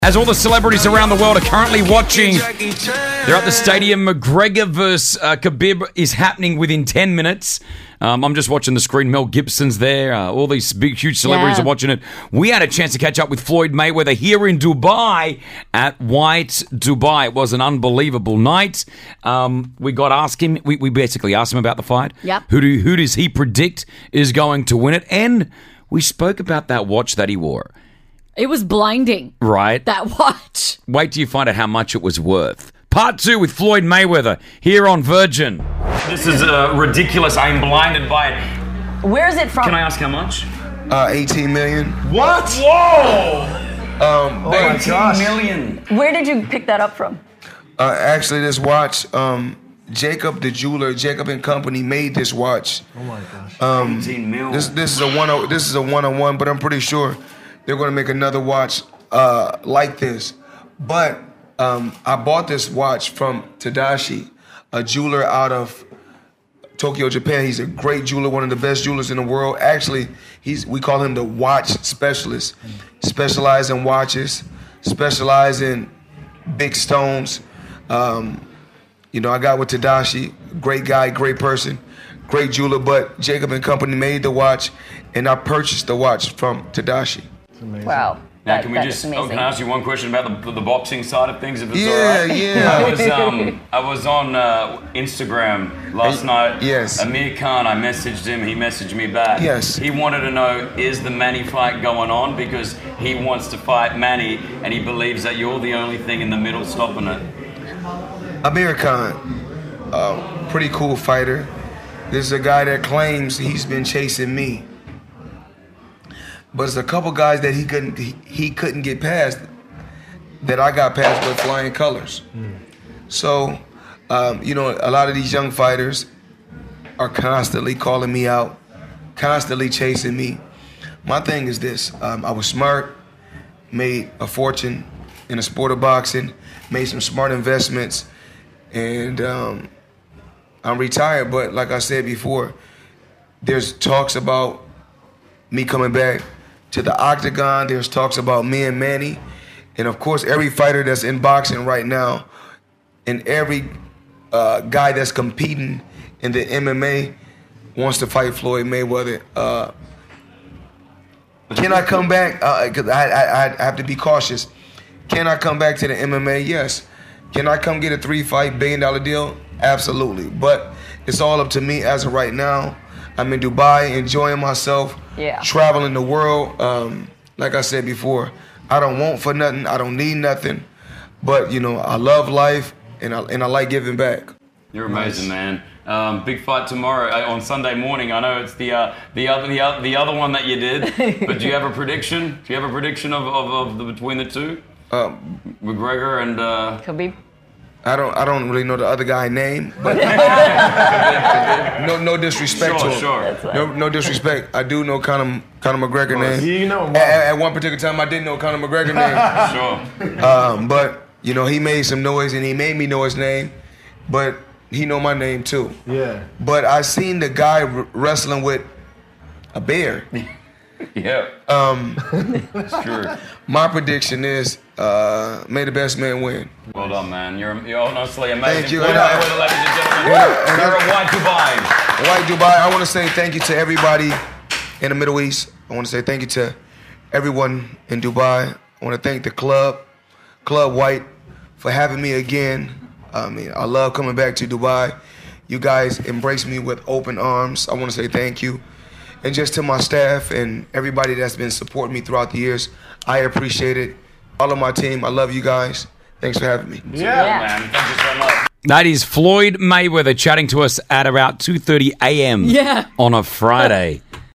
As all the celebrities around the world are currently watching, they're at the stadium. McGregor versus Khabib is happening within 10 minutes. I'm just watching the screen. Mel Gibson's there. All these big, huge celebrities are watching it. We had a chance to catch up with Floyd Mayweather here in Dubai at White Dubai. It was an unbelievable night. We got asked him. We basically asked him about the fight. Yep. Who does he predict is going to win it? And we spoke about that watch that he wore. It was blinding. Right. That watch. Wait till you find out how much it was worth. Part 2 with Floyd Mayweather here on Virgin. This is ridiculous. I'm blinded by it. Where is it from? Can I ask how much? 18 million. What? Whoa! Oh my gosh. 18 million. Where did you pick that up from? Actually, this watch, Jacob the jeweler, Jacob and Company made this watch. Oh my gosh. 18 million. This is a one-on-one, but I'm pretty sure they're going to make another watch like this. But I bought this watch from Tadashi, a jeweler out of Tokyo, Japan. He's a great jeweler, one of the best jewelers in the world. Actually, we call him the watch specialist. Specialize in watches, specialize in big stones. I got with Tadashi, great guy, great person, great jeweler. But Jacob and Company made the watch, and I purchased the watch from Tadashi. Wow. Now, can I ask you one question about the boxing side of things, if it's all right? Yeah. I was on Instagram last night. Yes. Amir Khan, I messaged him, he messaged me back. Yes. He wanted to know, is the Manny fight going on? Because he wants to fight Manny, and he believes that you're the only thing in the middle stopping it. Amir Khan, pretty cool fighter. This is a guy that claims he's been chasing me. But it's a couple guys that he couldn't get past that I got past with flying colors. So, a lot of these young fighters are constantly calling me out, constantly chasing me. My thing is this: I was smart, made a fortune in the sport of boxing, made some smart investments, and I'm retired. But like I said before, there's talks about me coming back to the octagon. There's talks about me and Manny. And of course, every fighter that's in boxing right now and every guy that's competing in the MMA wants to fight Floyd Mayweather. Can I come back? Because I have to be cautious. Can I come back to the MMA? Yes. Can I come get a 3-fight billion-dollar deal? Absolutely. But it's all up to me as of right now. I'm in Dubai, enjoying myself, traveling the world. Like I said before, I don't want for nothing. I don't need nothing. But, I love life, and I like giving back. You're amazing, man. Big fight tomorrow on Sunday morning. I know it's the other one that you did, but do you have a prediction? Do you have a prediction of between the two? McGregor and Khabib. I don't really know the other guy's name, but no disrespect to him. Sure. No disrespect. I do know Conor McGregor name. You know him. At one particular time, I didn't know Conor McGregor name. Sure. But he made some noise and he made me know his name, but he know my name too. Yeah. But I seen the guy wrestling with a bear. Yeah. It's true. My prediction is, may the best man win. Well done, man. You're honestly amazing. Thank you. Ladies and gentlemen. You're at White Dubai. White Dubai. I want to say thank you to everybody in the Middle East. I want to say thank you to everyone in Dubai. I want to thank the Club White, for having me again. I love coming back to Dubai. You guys embrace me with open arms. I want to say thank you. And just to my staff and everybody that's been supporting me throughout the years, I appreciate it. All of my team, I love you guys. Thanks for having me. Yeah, man. Thank you so much. That is Floyd Mayweather chatting to us at about 2:30 a.m. Yeah. on a Friday.